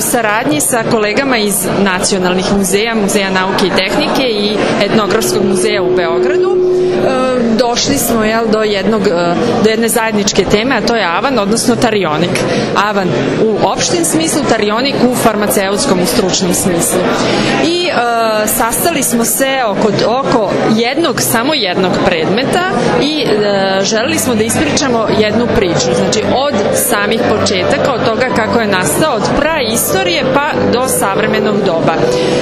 saradnji sa kolegama iz nacionalnih muzeja, Muzeja nauke i tehnike i Etnografskog muzeja u Beogradu, došli smo do jedne zajedničke teme, a to je avan, odnosno tarionik. Avan u opštem smislu, tarionik u farmaceutskom, u stručnom smislu. I sastali smo se oko samo jednog predmeta i želeli smo da ispričamo jednu priču. Znači, od samih početaka, od toga kako je nastao, od praistorije pa do savremenog doba.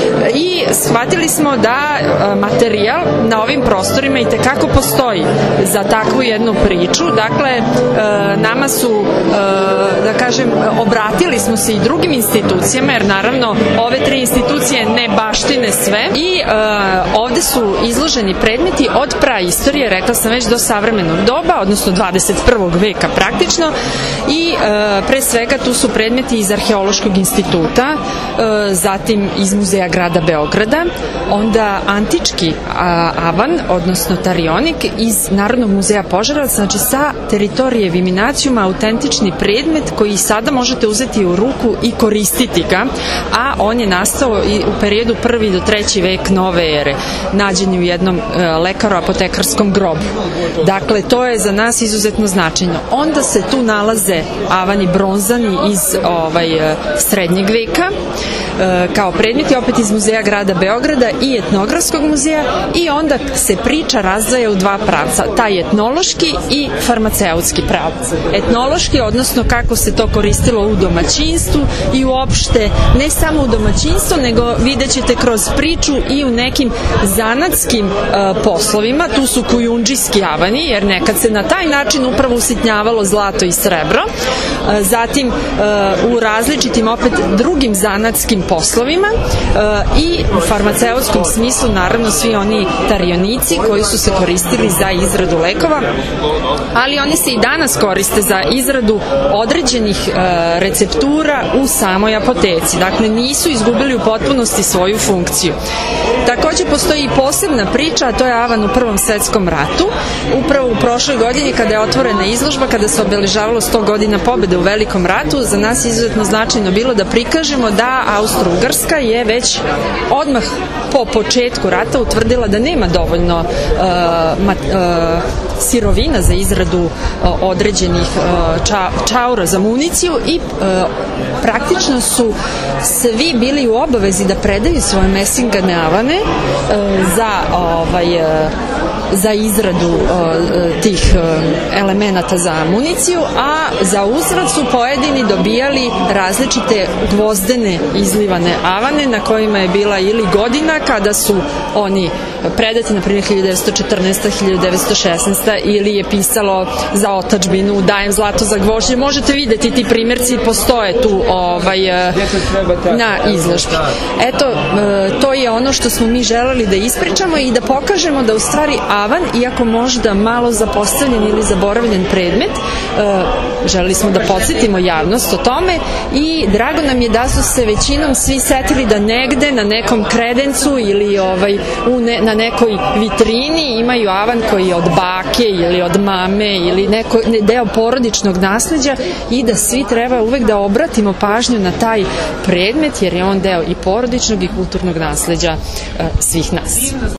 I shvatili smo da materijal na ovim prostorima i tekako postoji za takvu jednu priču. Dakle, nama su, da kažem, obratili smo se i drugim institucijama, jer naravno ove 3 institucije ne baštine sve, i ovde su izloženi predmeti od praistorije, rekla sam već, do savremenog doba, odnosno 21. veka praktično, i pre svega tu su predmeti iz Arheološkog instituta, zatim iz Muzeja grada Beograda, onda antički avan, odnosno tarionik iz Narodnog muzeja Požarevac, znači sa teritorije Viminacijuma, autentični predmet koji sada možete uzeti u ruku i koristiti ga, a on je nastao i u periodu 1. do 3. vek nove ere, nađen je u jednom lekaro-apotekarskom grobu. Dakle, to je za nas izuzetno značajno. Onda se tu nalaze avani bronzani iz srednjeg veka, kao predmeti, opet iz Muzeja grada Beograda i Etnografskog muzeja, i onda se priča razdvaja u 2 pravca, taj etnološki i farmaceutski pravac. Etnološki, odnosno kako se to koristilo u domaćinstvu i uopšte, ne samo u domaćinstvu, nego vidjet ćete kroz priču i u nekim zanatskim poslovima. Tu su kujundžijski avani, jer nekad se na taj način upravo usitnjavalo zlato i srebro. Zatim u različitim opet drugim zanatskim poslovima i u farmaceutskom smislu, naravno, svi oni tarionici koji su se koristili za izradu lekova, ali oni se i danas koriste za izradu određenih receptura u samoj apoteci. Dakle, nisu izgubili u potpunosti svoju funkciju. Takođe, postoji i posebna priča, a to je avan u Prvom svetskom ratu. Upravo u prošloj godini, kada je otvorena izložba, kada se obeležavalo 100 godina pobede u Velikom ratu, za nas je izuzetno značajno bilo da prikažemo da Austro-Ugarska je već odmah po početku rata utvrdila da nema dovoljno sirovina za izradu određenih čaura za municiju i praktično su svi bili u obavezi da predaju svoje mesingane avane za izradu tih elemenata za municiju, a za uzvrat su pojedini dobijali različite gvozdene izlivane avane na kojima je bila ili godina kada su oni predati, na primjer 1914. 1916. ili je pisalo za otadžbinu, dajem zlato za gvožđe. Možete videti, ti primjerci postoje tu na izložbi. Eto, to je ono što smo mi želeli da ispričamo i da pokažemo da u stvari avan, iako možda malo zapostavljen ili zaboravljen predmet, želeli smo da podsjetimo javnost o tome i drago nam je da su se većinom svi setili da negde na nekom kredencu ili na nekoj vitrini imaju avan koji je od bake ili od mame ili deo porodičnog nasleđa i da svi treba uvek da obratimo pažnju na taj predmet, jer je on deo i porodičnog i kulturnog nasleđa svih nas.